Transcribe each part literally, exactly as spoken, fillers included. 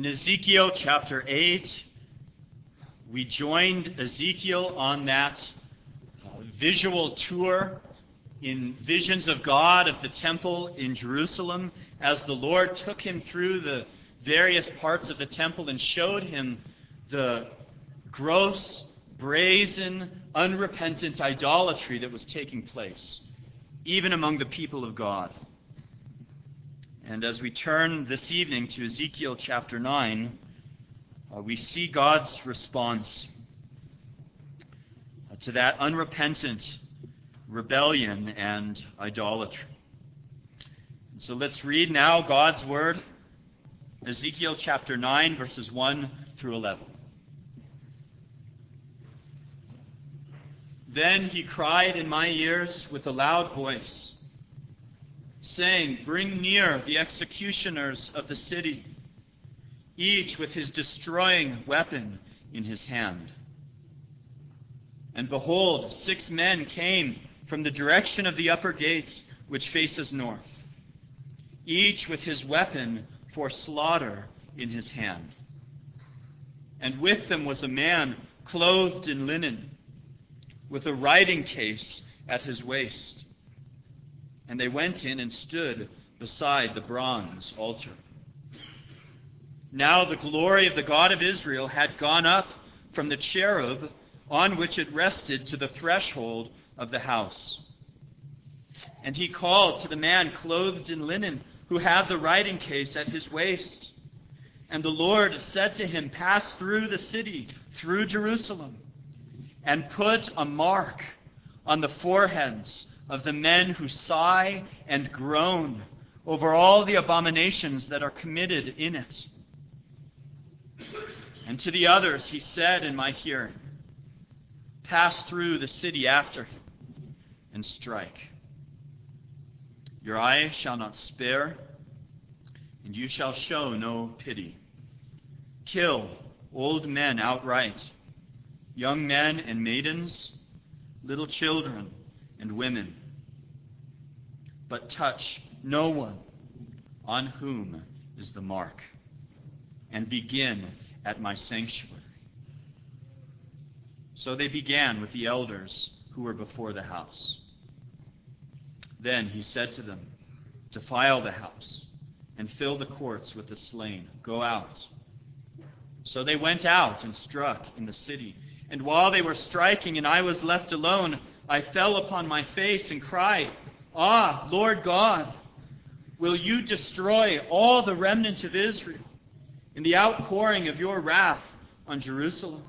In Ezekiel chapter eight, we joined Ezekiel on that uh, visual tour in visions of God of the temple in Jerusalem as the Lord took him through the various parts of the temple and showed him the gross, brazen, unrepentant idolatry that was taking place, even among the people of God. And as we turn this evening to Ezekiel chapter nine, uh, we see God's response uh, to that unrepentant rebellion and idolatry. And so let's read now God's word, Ezekiel chapter nine, verses one through eleven. Then he cried in my ears with a loud voice, saying, "Bring near the executioners of the city, each with his destroying weapon in his hand." And behold, six men came from the direction of the upper gate, which faces north, each with his weapon for slaughter in his hand. And with them was a man clothed in linen, with a writing case at his waist. And they went in and stood beside the bronze altar. Now the glory of the God of Israel had gone up from the cherub on which it rested to the threshold of the house. And he called to the man clothed in linen, who had the writing case at his waist. And the Lord said to him, "Pass through the city, through Jerusalem, and put a mark on the foreheads of the men who sigh and groan over all the abominations that are committed in it." And to the others he said in my hearing, "Pass through the city after him and strike. Your eye shall not spare, and you shall show no pity. Kill old men outright, young men and maidens, little children and women. But touch no one on whom is the mark, and begin at my sanctuary." So they began with the elders who were before the house. Then he said to them, "Defile the house, and fill the courts with the slain. Go out." So they went out and struck in the city. And while they were striking and I was left alone, I fell upon my face and cried, "Ah, Lord God, will you destroy all the remnant of Israel in the outpouring of your wrath on Jerusalem?"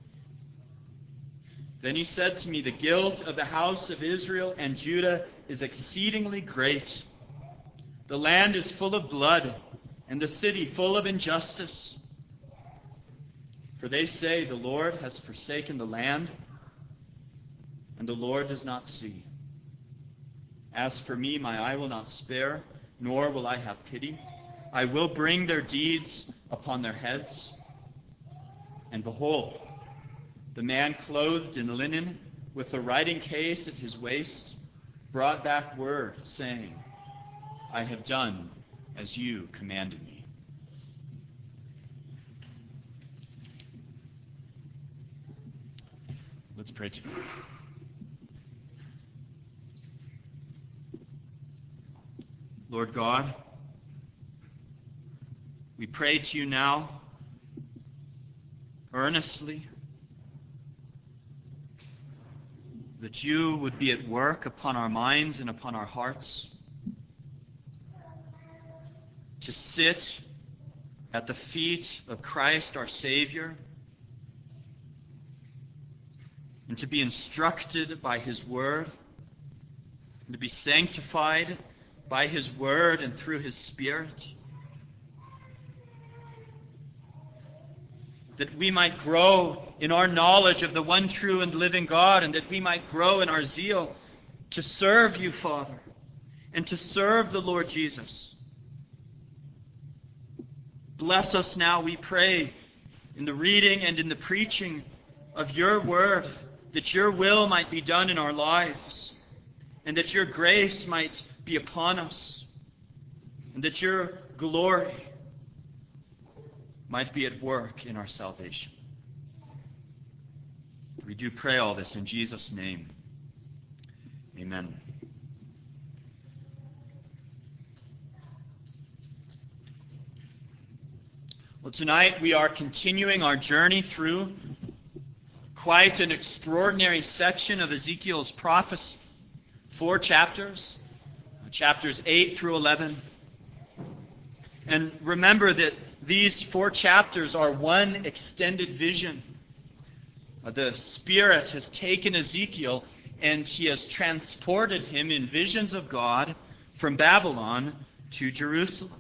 Then he said to me, "The guilt of the house of Israel and Judah is exceedingly great. The land is full of blood, and the city full of injustice. For they say, 'The Lord has forsaken the land, and the Lord does not see.' As for me, my eye will not spare, nor will I have pity. I will bring their deeds upon their heads." And behold, the man clothed in linen, with the writing case at his waist, brought back word, saying, "I have done as you commanded me." Let's pray together. Lord God, we pray to you now earnestly that you would be at work upon our minds and upon our hearts, to sit at the feet of Christ our Savior, and to be instructed by his word, and to be sanctified by his word and through his Spirit, that we might grow in our knowledge of the one true and living God, and that we might grow in our zeal to serve you, Father, and to serve the Lord Jesus. Bless us now, we pray, in the reading and in the preaching of your word, that your will might be done in our lives, and that your grace might be upon us, and that your glory might be at work in our salvation. We do pray all this in Jesus' name. Amen. Well, tonight we are continuing our journey through quite an extraordinary section of Ezekiel's prophecy. Four chapters, chapters eight through eleven. And remember that these four chapters are one extended vision. The Spirit has taken Ezekiel and he has transported him in visions of God from Babylon to Jerusalem.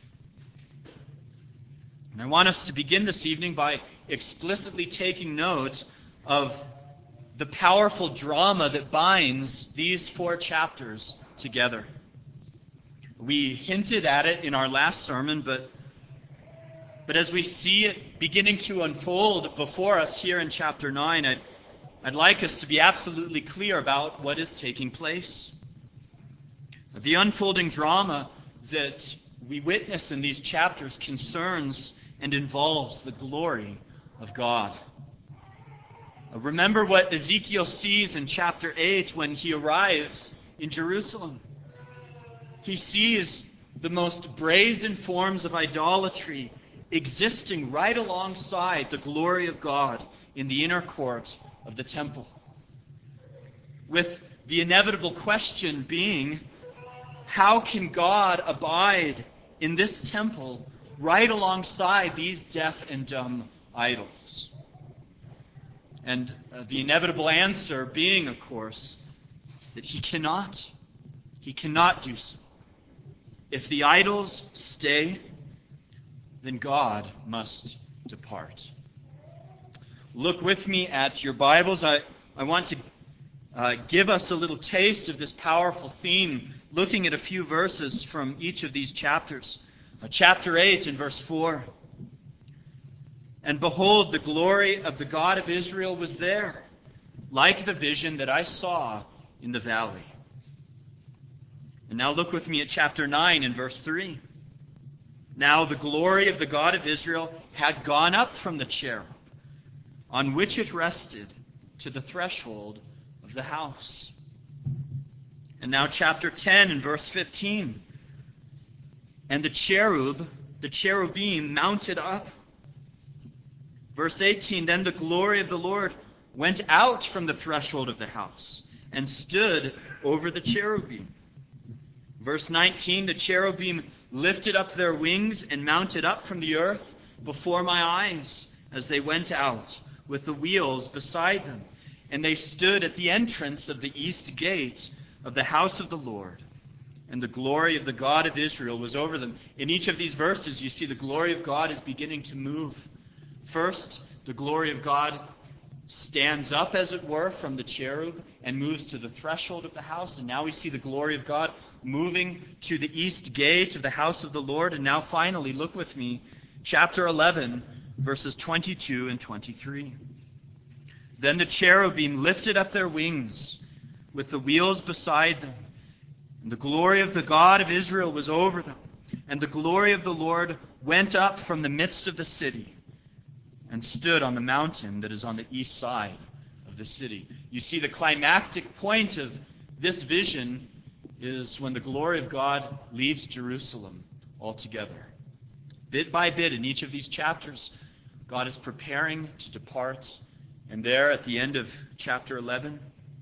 And I want us to begin this evening by explicitly taking note of the powerful drama that binds these four chapters together. We hinted at it in our last sermon, but, but as we see it beginning to unfold before us here in chapter nine, I'd, I'd like us to be absolutely clear about what is taking place. The unfolding drama that we witness in these chapters concerns and involves the glory of God. Remember what Ezekiel sees in chapter eight when he arrives in Jerusalem. He sees the most brazen forms of idolatry existing right alongside the glory of God in the inner court of the temple. With the inevitable question being, how can God abide in this temple right alongside these deaf and dumb idols? And uh, the inevitable answer being, of course, that he cannot. He cannot do so. If the idols stay, then God must depart. Look with me at your Bibles. I, I want to uh, give us a little taste of this powerful theme, looking at a few verses from each of these chapters. Uh, chapter eight and verse four. And behold, the glory of the God of Israel was there, like the vision that I saw in the valley. And now look with me at chapter nine and verse three. Now the glory of the God of Israel had gone up from the cherub, on which it rested, to the threshold of the house. And now chapter ten and verse fifteen. And the cherub, the cherubim mounted up. Verse eighteen, then the glory of the Lord went out from the threshold of the house and stood over the cherubim. Verse nineteen, the cherubim lifted up their wings and mounted up from the earth before my eyes as they went out, with the wheels beside them. And they stood at the entrance of the east gate of the house of the Lord. And the glory of the God of Israel was over them. In each of these verses, you see the glory of God is beginning to move. First, the glory of God stands up, as it were, from the cherub and moves to the threshold of the house. And now we see the glory of God moving to the east gate of the house of the Lord. And now finally, look with me, chapter eleven, verses twenty-two and twenty-three. Then the cherubim lifted up their wings with the wheels beside them. And the glory of the God of Israel was over them. And the glory of the Lord went up from the midst of the city and stood on the mountain that is on the east side of the city. You see, the climactic point of this vision is when the glory of God leaves Jerusalem altogether. Bit by bit in each of these chapters, God is preparing to depart. And there at the end of chapter eleven,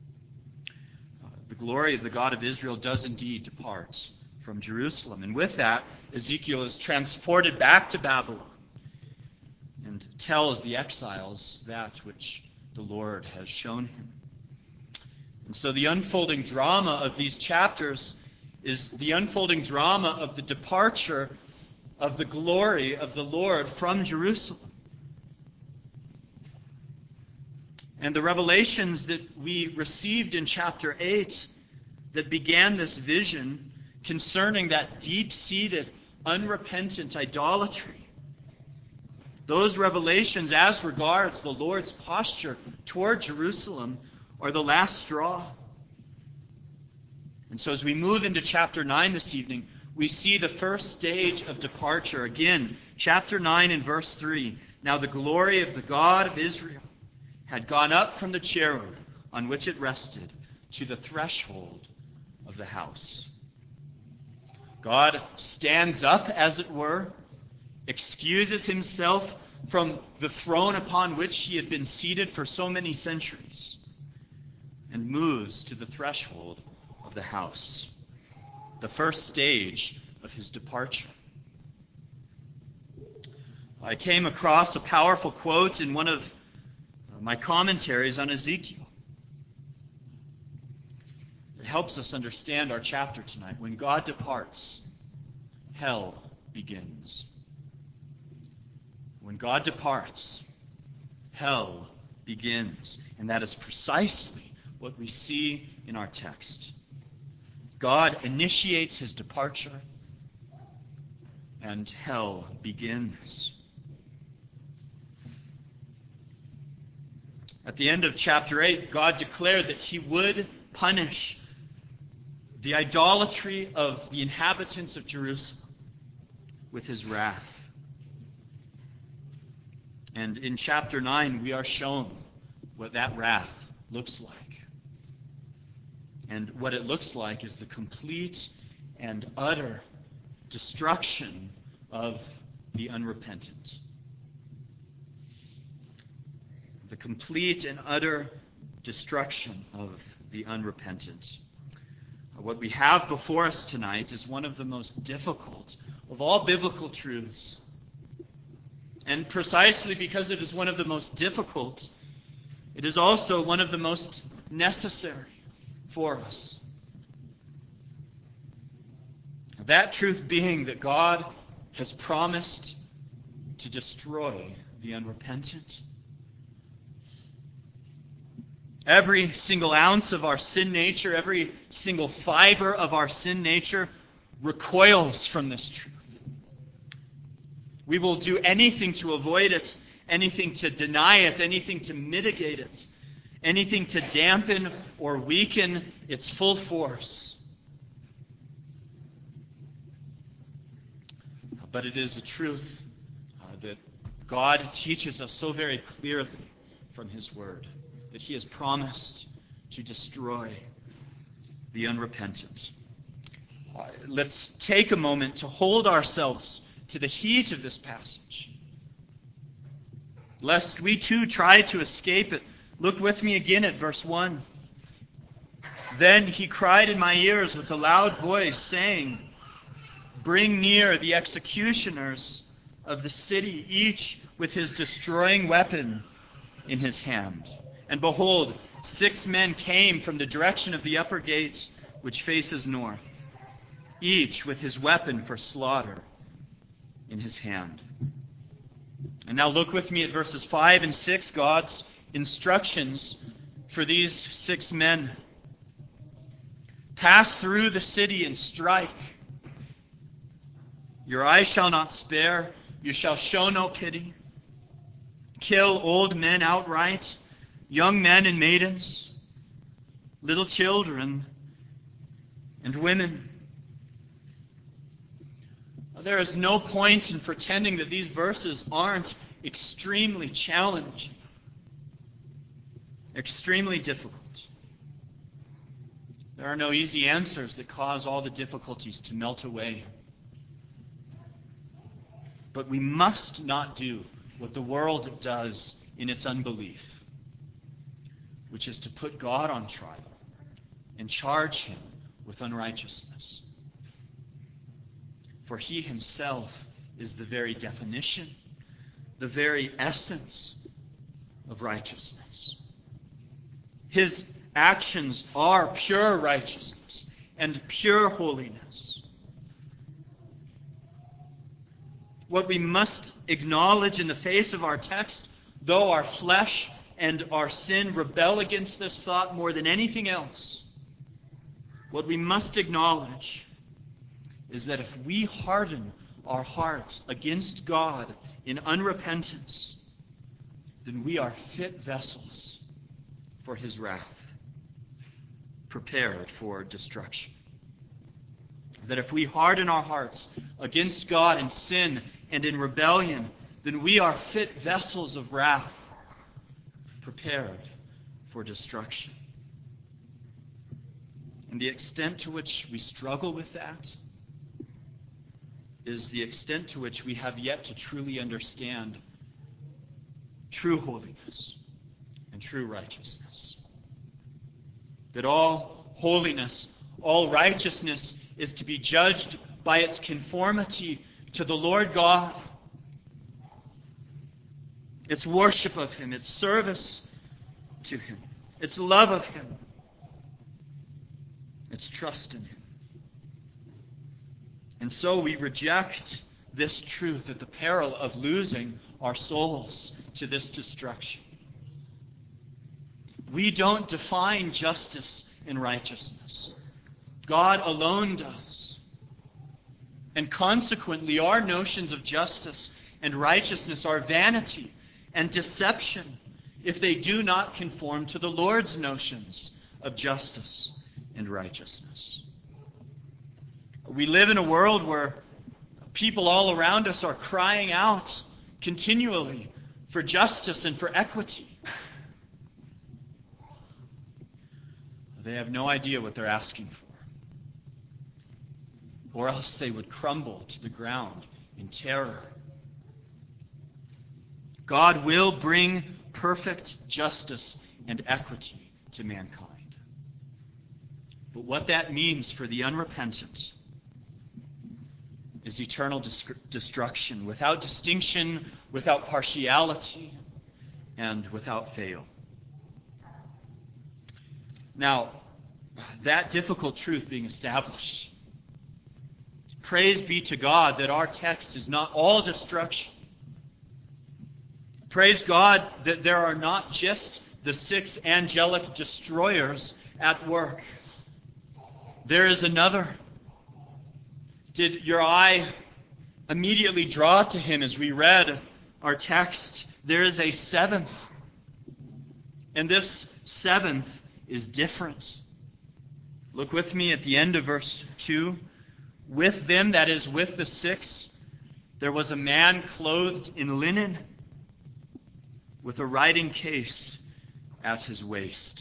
uh, the glory of the God of Israel does indeed depart from Jerusalem. And with that, Ezekiel is transported back to Babylon and tells the exiles that which the Lord has shown him. And so the unfolding drama of these chapters is the unfolding drama of the departure of the glory of the Lord from Jerusalem. And the revelations that we received in chapter eight that began this vision concerning that deep-seated, unrepentant idolatry, those revelations as regards the Lord's posture toward Jerusalem are the last straw. And so as we move into chapter nine this evening, we see the first stage of departure. Again, chapter nine and verse three. Now the glory of the God of Israel had gone up from the cherub on which it rested to the threshold of the house. God stands up, as it were, excuses himself from the throne upon which he had been seated for so many centuries, and moves to the threshold of the house, the first stage of his departure. I came across a powerful quote in one of my commentaries on Ezekiel. It helps us understand our chapter tonight. When God departs, hell begins. When God departs, hell begins. And that is precisely what we see in our text. God initiates his departure, and hell begins. At the end of chapter eight, God declared that he would punish the idolatry of the inhabitants of Jerusalem with his wrath. And in chapter nine, we are shown what that wrath looks like. And what it looks like is the complete and utter destruction of the unrepentant. The complete and utter destruction of the unrepentant. What we have before us tonight is one of the most difficult of all biblical truths. And precisely because it is one of the most difficult, it is also one of the most necessary for us. That truth being that God has promised to destroy the unrepentant. Every single ounce of our sin nature, every single fiber of our sin nature recoils from this truth. We will do anything to avoid it, anything to deny it, anything to mitigate it, anything to dampen or weaken its full force. But it is a truth uh, that God teaches us so very clearly from his word, that he has promised to destroy the unrepentant. Uh, let's take a moment to hold ourselves to the heat of this passage, lest we too try to escape it. Look with me again at verse one. Then he cried in my ears with a loud voice, saying, bring near the executioners of the city, each with his destroying weapon in his hand. And behold, six men came from the direction of the upper gate, which faces north, each with his weapon for slaughter in his hand. And now look with me at verses five and six, God's instructions for these six men. Pass through the city and strike. Your eye shall not spare, you shall show no pity. Kill old men outright, young men and maidens, little children and women. There is no point in pretending that these verses aren't extremely challenging, extremely difficult. There are no easy answers that cause all the difficulties to melt away. But we must not do what the world does in its unbelief, which is to put God on trial and charge him with unrighteousness. For he himself is the very definition, the very essence of righteousness. His actions are pure righteousness and pure holiness. What we must acknowledge in the face of our text, though our flesh and our sin rebel against this thought more than anything else, what we must acknowledge is that if we harden our hearts against God in unrepentance, then we are fit vessels for his wrath, prepared for destruction. that if we harden our hearts against God in sin and in rebellion, then we are fit vessels of wrath, prepared for destruction. And the extent to which we struggle with that is the extent to which we have yet to truly understand true holiness and true righteousness. That all holiness, all righteousness is to be judged by its conformity to the Lord God, its worship of Him, its service to Him, its love of Him, its trust in Him. And so we reject this truth at the peril of losing our souls to this destruction. We don't define justice and righteousness. God alone does. And consequently, our notions of justice and righteousness are vanity and deception if they do not conform to the Lord's notions of justice and righteousness. We live in a world where people all around us are crying out continually for justice and for equity. They have no idea what they're asking for, or else they would crumble to the ground in terror. God will bring perfect justice and equity to mankind. But what that means for the unrepentant is eternal destruction, without distinction, without partiality, and without fail. Now, that difficult truth being established, praise be to God that our text is not all destruction. Praise God that there are not just the six angelic destroyers at work. There is another. Did your eye immediately draw to him as we read our text? There is a seventh. And this seventh is different. Look with me at the end of verse two. With them, that is, with the six, there was a man clothed in linen with a writing case at his waist.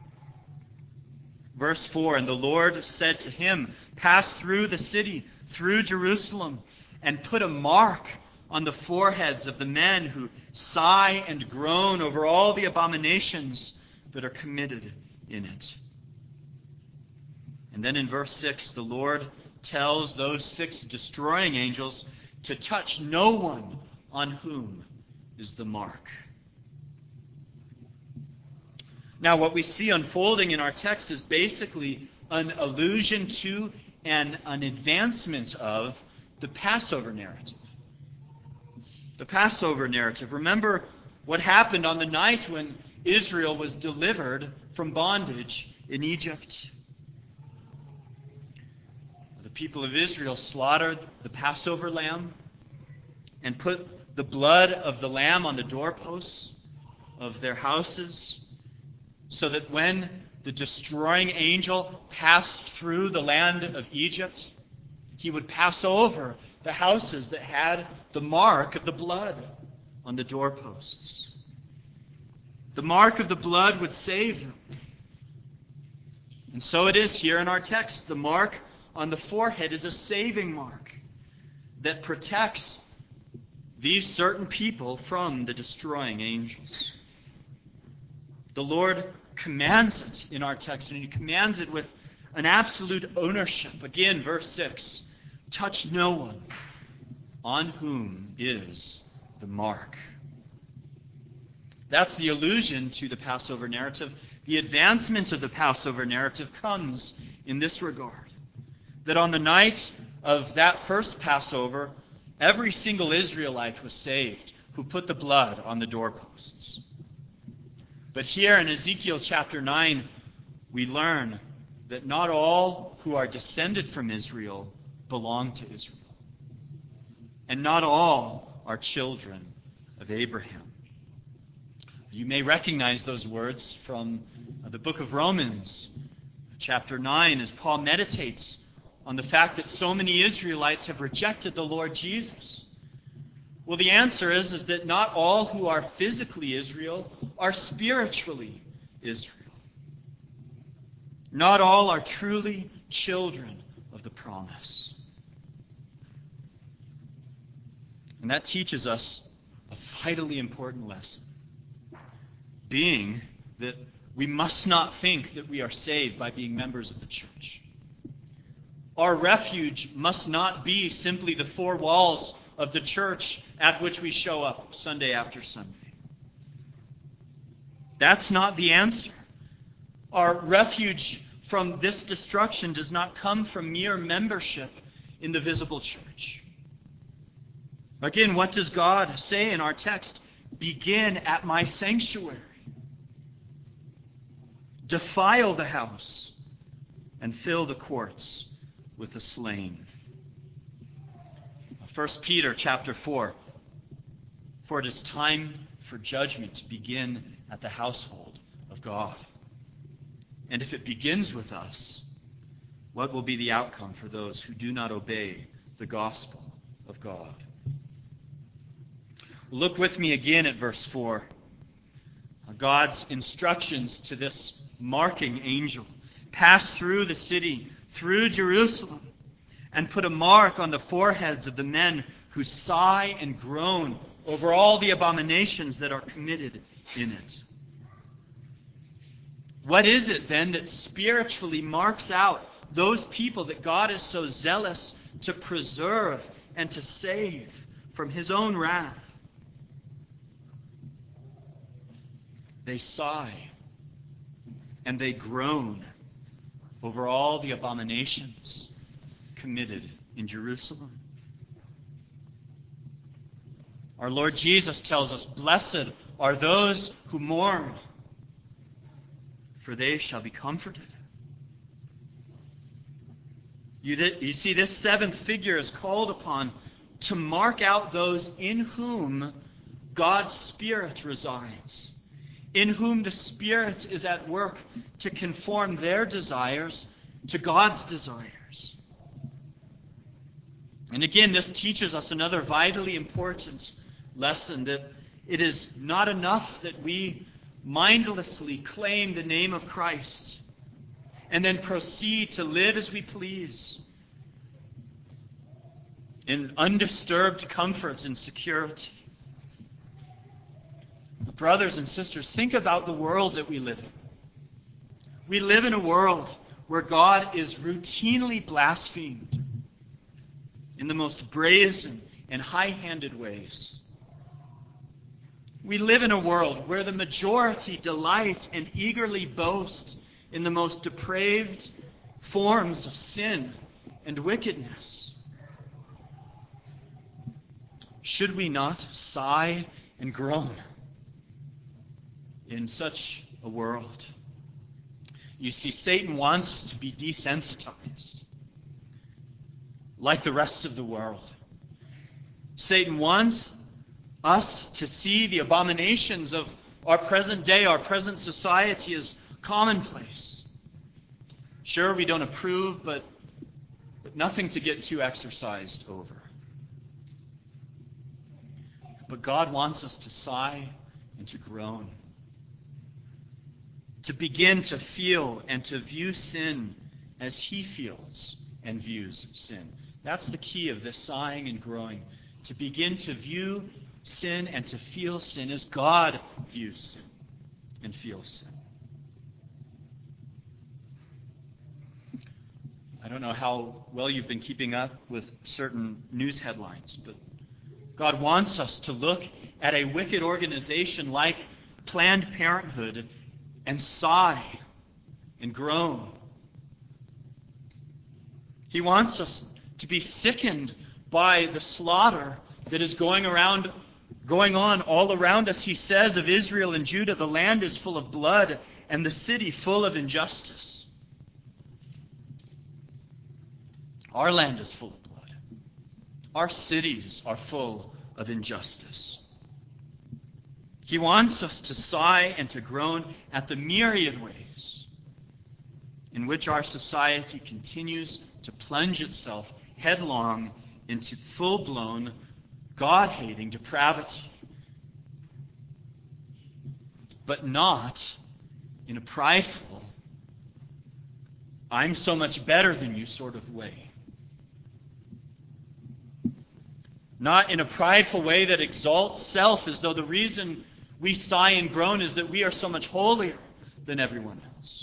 Verse four, and the Lord said to him, pass through the city, through Jerusalem, and put a mark on the foreheads of the men who sigh and groan over all the abominations that are committed in it. And then in verse six, the Lord tells those six destroying angels to touch no one on whom is the mark. Now, what we see unfolding in our text is basically an allusion to and an advancement of the Passover narrative. The Passover narrative. Remember what happened on the night when Israel was delivered from bondage in Egypt. The people of Israel slaughtered the Passover lamb and put the blood of the lamb on the doorposts of their houses, so that when the destroying angel passed through the land of Egypt, he would pass over the houses that had the mark of the blood on the doorposts. The mark of the blood would save them. And so it is here in our text. The mark on the forehead is a saving mark that protects these certain people from the destroying angels. The Lord commands it in our text, and He commands it with an absolute ownership. Again, verse six, touch no one on whom is the mark. That's the allusion to the Passover narrative. The advancement of the Passover narrative comes in this regard, that on the night of that first Passover, every single Israelite was saved who put the blood on the doorposts. But here in Ezekiel chapter nine, we learn that not all who are descended from Israel belong to Israel. And not all are children of Abraham. You may recognize those words from the book of Romans, chapter nine, as Paul meditates on the fact that so many Israelites have rejected the Lord Jesus? Well, the answer is, is that not all who are physically Israel are spiritually Israel. Not all are truly children of the promise. And that teaches us a vitally important lesson, being that we must not think that we are saved by being members of the church. Our refuge must not be simply the four walls of the church at which we show up Sunday after Sunday. That's not the answer. Our refuge from this destruction does not come from mere membership in the visible church. Again, what does God say in our text? Begin at my sanctuary. Defile the house and fill the courts with the slain. First Peter chapter four. For it is time for judgment to begin at the household of God. And if it begins with us, what will be the outcome for those who do not obey the gospel of God? Look with me again at verse four. God's instructions to this marking angel. Pass through the city, through Jerusalem, and put a mark on the foreheads of the men who sigh and groan over all the abominations that are committed in it. What is it then that spiritually marks out those people that God is so zealous to preserve and to save from His own wrath? They sigh and they groan over all the abominations committed in Jerusalem. Our Lord Jesus tells us, blessed are those who mourn, for they shall be comforted. You, you see, this seventh figure is called upon to mark out those in whom God's Spirit resides, in whom the Spirit is at work to conform their desires to God's desires. And again, this teaches us another vitally important lesson, that it is not enough that we mindlessly claim the name of Christ and then proceed to live as we please in undisturbed comfort and security. Brothers and sisters, think about the world that we live in. We live in a world where God is routinely blasphemed in the most brazen and high-handed ways. We live in a world where the majority delight and eagerly boast in the most depraved forms of sin and wickedness. Should we not sigh and groan in such a world? You see, Satan wants us to be desensitized like the rest of the world. Satan wants us to see the abominations of our present day, our present society, as commonplace. Sure, we don't approve, but, but nothing to get too exercised over. But God wants us to sigh and to groan, to begin to feel and to view sin as He feels and views sin. That's the key of this sighing and groaning, to begin to view sin and to feel sin as God views sin and feels sin. I don't know how well you've been keeping up with certain news headlines, but God wants us to look at a wicked organization like Planned Parenthood and sigh and groan. He wants us to be sickened by the slaughter that is going around, going on all around us. He says of Israel and Judah, the land is full of blood and the city full of injustice. Our land is full of blood. Our cities are full of injustice. He wants us to sigh and to groan at the myriad ways in which our society continues to plunge itself headlong into full-blown, God-hating depravity. But not in a prideful, I'm so much better than you sort of way. Not in a prideful way that exalts self as though the reason we sigh and groan is that we are so much holier than everyone else.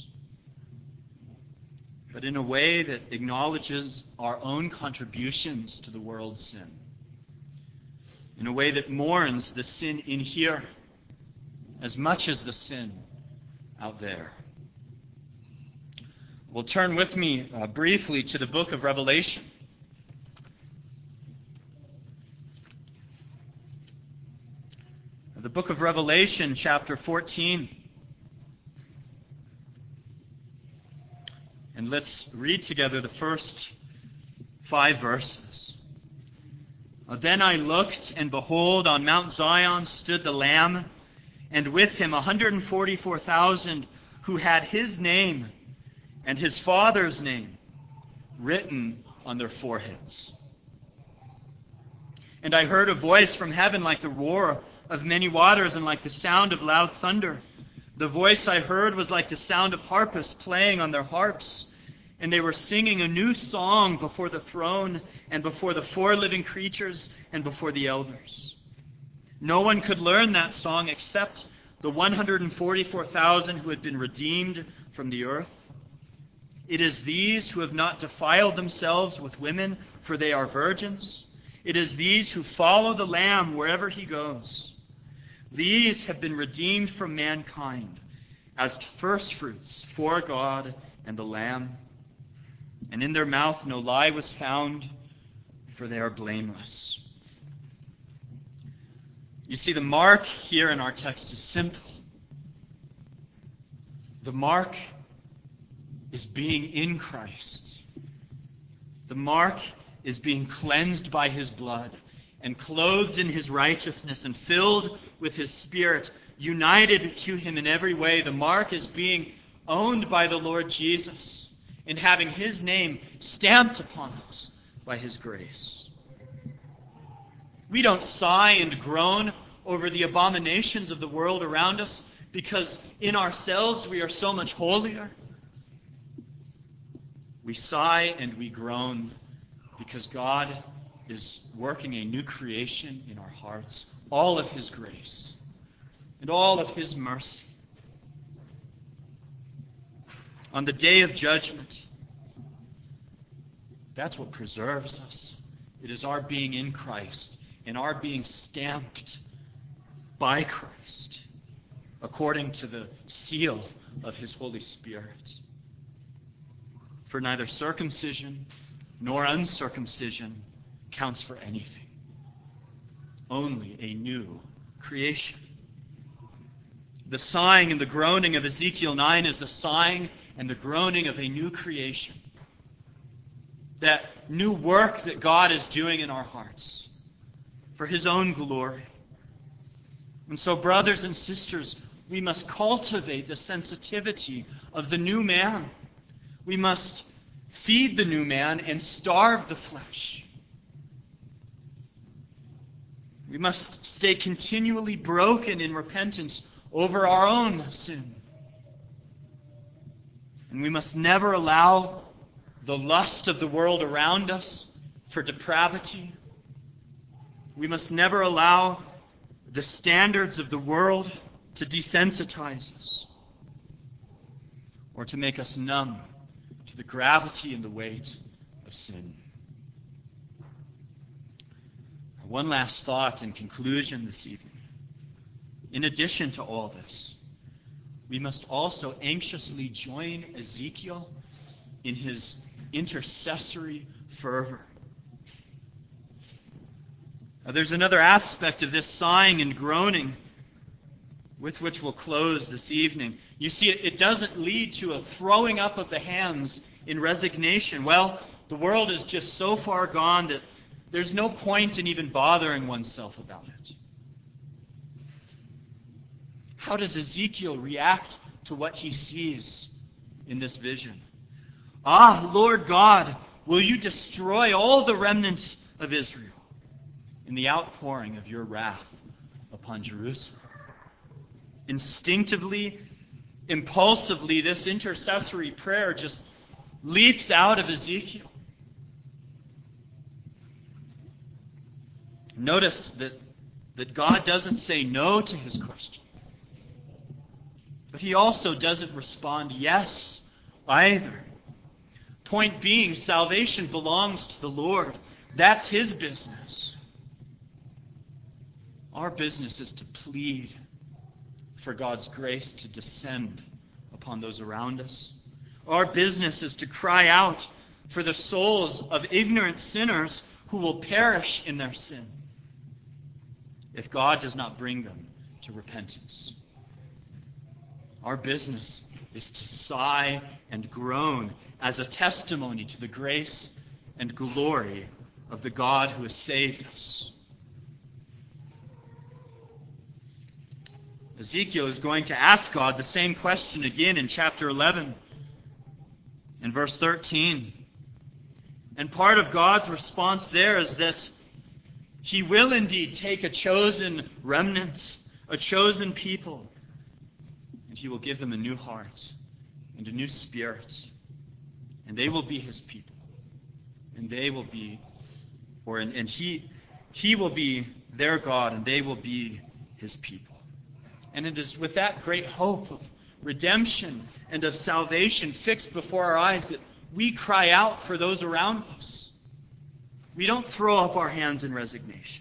But in a way that acknowledges our own contributions to the world's sin. In a way that mourns the sin in here as much as the sin out there. Well, turn with me uh, briefly to the book of Revelation. The book of Revelation, chapter fourteen. And let's read together the first five verses. Uh, Then I looked, and behold, on Mount Zion stood the Lamb, and with him one hundred forty-four thousand who had his name and his Father's name written on their foreheads. And I heard a voice from heaven like the roar of many waters and like the sound of loud thunder. The voice I heard was like the sound of harpists playing on their harps, and they were singing a new song before the throne and before the four living creatures and before the elders. No one could learn that song except the one hundred forty-four thousand who had been redeemed from the earth. It is these who have not defiled themselves with women, for they are virgins. It is these who follow the Lamb wherever he goes. These have been redeemed from mankind as firstfruits for God and the Lamb. And in their mouth no lie was found, for they are blameless. You see, the mark here in our text is simple. The mark is being in Christ. The mark is being cleansed by his blood and clothed in his righteousness and filled with his Spirit, united to him in every way. The mark is being owned by the Lord Jesus and having his name stamped upon us by his grace. We don't sigh and groan over the abominations of the world around us because in ourselves we are so much holier. We sigh and we groan because God is working a new creation in our hearts, all of his grace and all of his mercy. On the day of judgment, that's what preserves us. It is our being in Christ and our being stamped by Christ according to the seal of his Holy Spirit. For neither circumcision nor uncircumcision counts for anything. Only a new creation. The sighing and the groaning of Ezekiel nine is the sighing and the groaning of a new creation. That new work that God is doing in our hearts for his own glory. And so, brothers and sisters, we must cultivate the sensitivity of the new man. We must feed the new man and starve the flesh. We must stay continually broken in repentance over our own sin. And we must never allow the lust of the world around us for depravity. We must never allow the standards of the world to desensitize us or to make us numb to the gravity and the weight of sin. One last thought in conclusion this evening. In addition to all this, we must also anxiously join Ezekiel in his intercessory fervor. Now, there's another aspect of this sighing and groaning with which we'll close this evening. You see, it, it doesn't lead to a throwing up of the hands in resignation. Well, the world is just so far gone that there's no point in even bothering oneself about it. How does Ezekiel react to what he sees in this vision? Ah, Lord God, will you destroy all the remnant of Israel in the outpouring of your wrath upon Jerusalem? Instinctively, impulsively, this intercessory prayer just leaps out of Ezekiel. Notice that, that God doesn't say no to his question. But he also doesn't respond yes either. Point being, salvation belongs to the Lord. That's his business. Our business is to plead for God's grace to descend upon those around us. Our business is to cry out for the souls of ignorant sinners who will perish in their sin if God does not bring them to repentance. Our business is to sigh and groan as a testimony to the grace and glory of the God who has saved us. Ezekiel is going to ask God the same question again in chapter eleven, in verse thirteen. And part of God's response there is that he will indeed take a chosen remnant, a chosen people, and he will give them a new heart and a new spirit. And they will be his people. And they will be, or and, and he, he will be their God, and they will be his people. And it is with that great hope of redemption and of salvation fixed before our eyes that we cry out for those around us. We don't throw up our hands in resignation.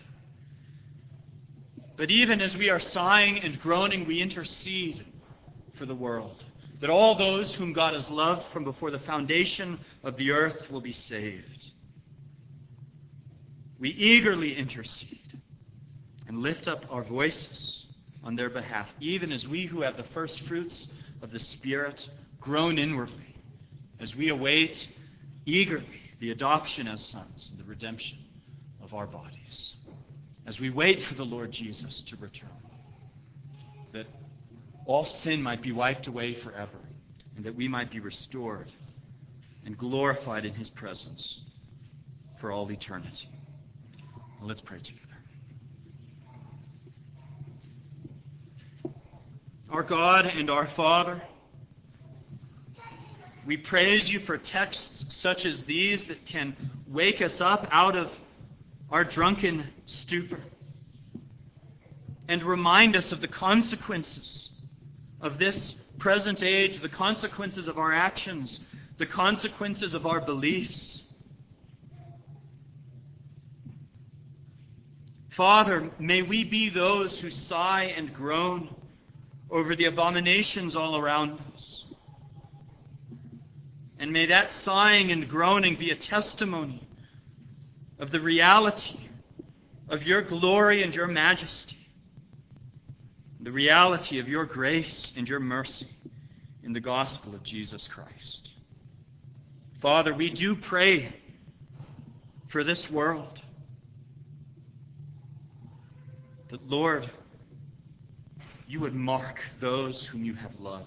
But even as we are sighing and groaning, we intercede for the world, that all those whom God has loved from before the foundation of the earth will be saved. We eagerly intercede and lift up our voices on their behalf, even as we who have the first fruits of the Spirit groan inwardly, as we await eagerly the adoption as sons and the redemption of our bodies, as we wait for the Lord Jesus to return, that all sin might be wiped away forever, and that we might be restored and glorified in his presence for all eternity. Well, let's pray together. Our God and our Father, we praise you for texts such as these that can wake us up out of our drunken stupor and remind us of the consequences of this present age, the consequences of our actions, the consequences of our beliefs. Father, may we be those who sigh and groan over the abominations all around us. And may that sighing and groaning be a testimony of the reality of your glory and your majesty, the reality of your grace and your mercy in the gospel of Jesus Christ. Father, we do pray for this world, that, Lord, you would mark those whom you have loved,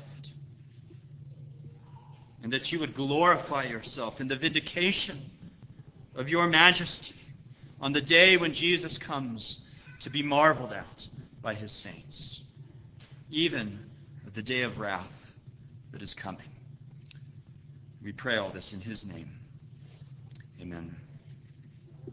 and that you would glorify yourself in the vindication of your majesty on the day when Jesus comes to be marveled at by his saints, even at the day of wrath that is coming. We pray all this in his name. Amen.